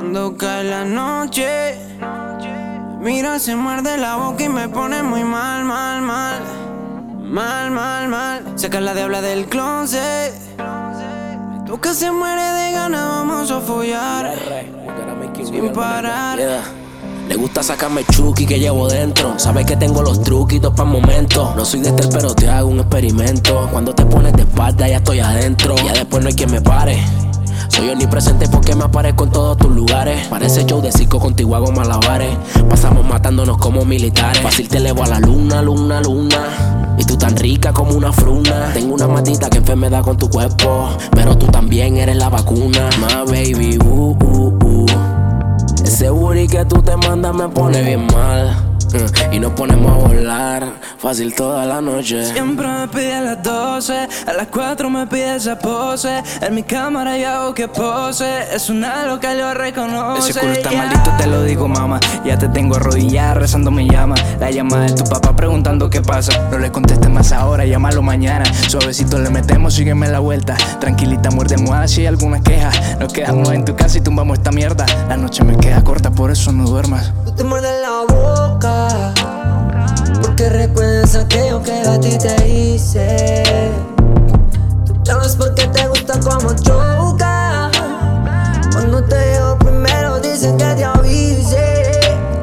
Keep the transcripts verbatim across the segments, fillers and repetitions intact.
Cuando cae la noche, mira, se muerde la boca y me pone muy mal, mal, mal. Mal, mal, mal. Saca la diabla del closet. Me toca, se muere de ganas, vamos a follar sin parar. Le gusta sacarme chuki que llevo dentro. Sabes que tengo los truquitos pa' el momento. No soy de este pero te hago un experimento. Cuando te pones de espalda ya estoy adentro. Ya después no hay quien me pare. Soy omnipresente porque me aparezco en todos tus lugares. Parece show de circo, contigo hago malabares. Pasamos matándonos como militares. Fácil te elevo a la luna, luna, luna. Y tú tan rica como una fruna. Tengo una matita que enfermedad con tu cuerpo, pero tú también eres la vacuna. My baby, uh, uh, uh. Ese booty que tú te mandas me pone bien mal. Uh, y nos ponemos a volar fácil toda la noche. Siempre me pide a las doce, a las cuatro me pide esa pose. En mi cámara yo hago que pose. Es una loca, lo reconoce. Ese culo está yeah. maldito, te lo digo, mamá. Ya te tengo arrodillada, rezando mi llama. La llamada de tu papá preguntando qué pasa. No le contestes más ahora, llámalo mañana. Suavecito le metemos, sígueme la vuelta. Tranquilita, muerde almohada si hay alguna queja. Nos quedamos en tu casa y tumbamos esta mierda. La noche me queda corta, por eso no duermas. Tú te muerdes la boca porque recuerdas aquello que a ti te hice. Tú llamas porque te gusta como choca. Cuando te llevo primero dicen que te avise.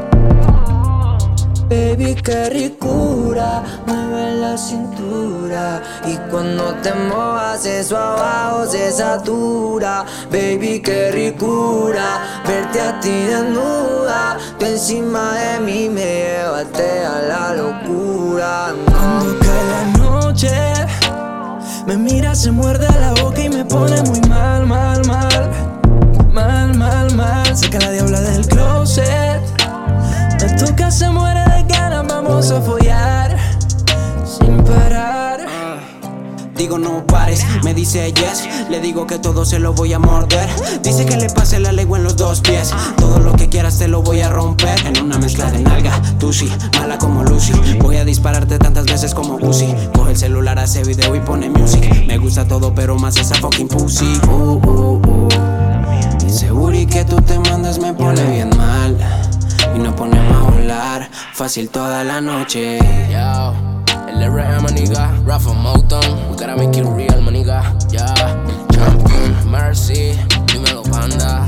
Baby, qué ricura, mueve la cintura. Y cuando te mojas eso abajo se satura. Baby, qué ricura, verte a ti desnuda. Tú encima de mí me llevaste a la locura. Cuando cae la noche, me mira, se muerde la boca y me pone muy mal, mal, mal. Mal, mal, mal. Saca la diabla del closet. Me toca, se muere de ganas, vamos a follar sin parar. Digo no pares, me dice yes. Le digo que todo se lo voy a morder. Dice que le pase la lengua en los dos pies. Todo lo que quieras te lo voy a romper. En una mezcla de nalga, tú sí, mala como Lucy. Voy a dispararte tantas veces como Uzi. Coge el celular, hace video y pone music. Me gusta todo pero más esa fucking pussy. Uh, uh, uh. Y seguro y que tú te mandas me pone bien mal. Y nos ponemos a volar fácil toda la noche. Yo, el R M, maniga, Rafa Mountain, we gotta make it real, maniga. Yeah, Champion, Mercy, dímelo, panda.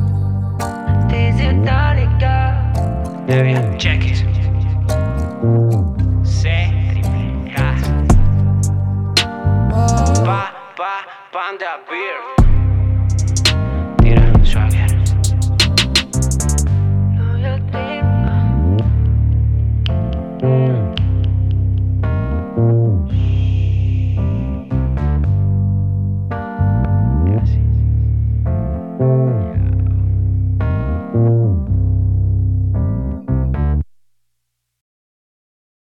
Ya bien, check it. C triple K. Pa, pa, panda beer.